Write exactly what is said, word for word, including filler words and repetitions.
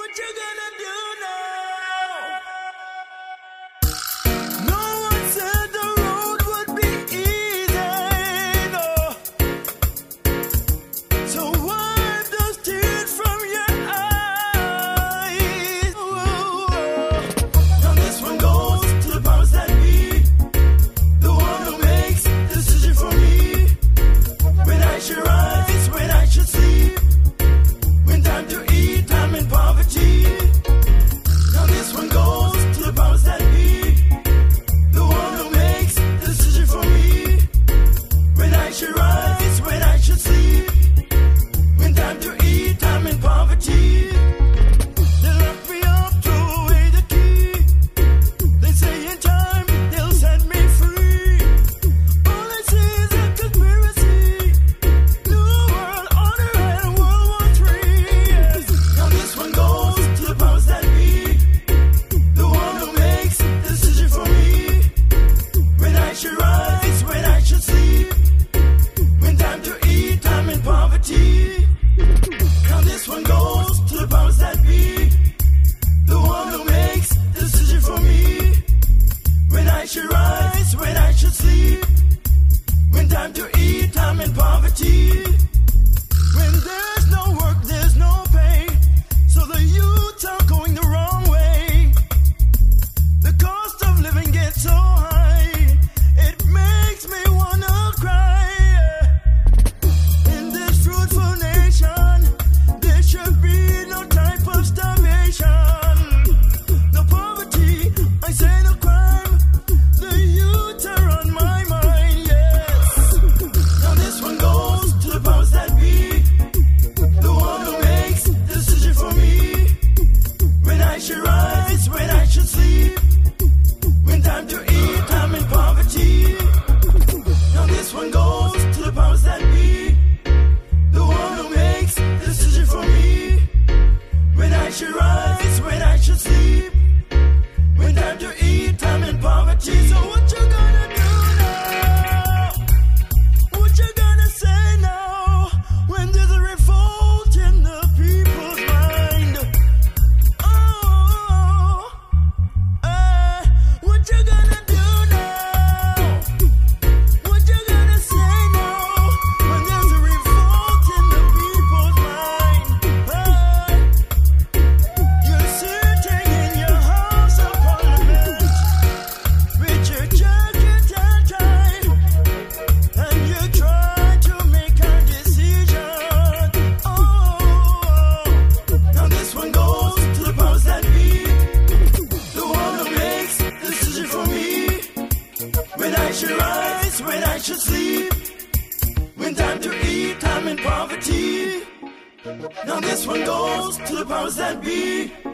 what you gonna do now? No one said the road would be easy, no. So wipe those tears from your eyes. Whoa. Now this one goes to the powers that be, the one who makes the decision for me. When I should rise, when I should sleep, when time to eat, I'm in poverty. Now this one goes to the powers that be, the one who makes the decision for me. When I should rise, when I should sleep, when time to eat, I'm in poverty. They lock me up, throw away the key. They say in time they'll set me free. All I see is a conspiracy. New world order and World War Three. Yes. Now this one goes to the powers that be, the one who makes the decision for me. When I should rise, when I should sleep, when time to eat, I'm in poverty. Now this one goes to the powers that be, the one who makes the decision for me. When I should rise, when I should sleep, when time to eat, I'm in poverty. When there's no work, there's no pay, so the youths are going the wrong way. The cost of living gets so high, it makes me wanna cry. In this fruitful nation, there should be no type of starvation. No poverty, I say no crime. The youth are on my mind, yes. Now this one goes to the powers that be, the one who makes the decision for me. When I should rise, when I should sleep, when time to eat, I'm in poverty. Now this one goes to the powers that be, the one who makes the decision for me. When I should rise, when I should sleep, when time to eat, I'm in poverty. So what you gonna do now? What you gonna say now? When there's a revolt in the people's mind. Oh, eh, what you gonna do now? What you gonna say now? When there's a revolt in the people's mind. Eh, you're sitting in your house of parliament with your jacket and tie, and you try to make a decision. Oh, now this one goes to the powers that be, the one who makes the decision for me. When I should rise, when I should sleep, when time to eat, I'm in poverty. Now this one goes to the powers that be,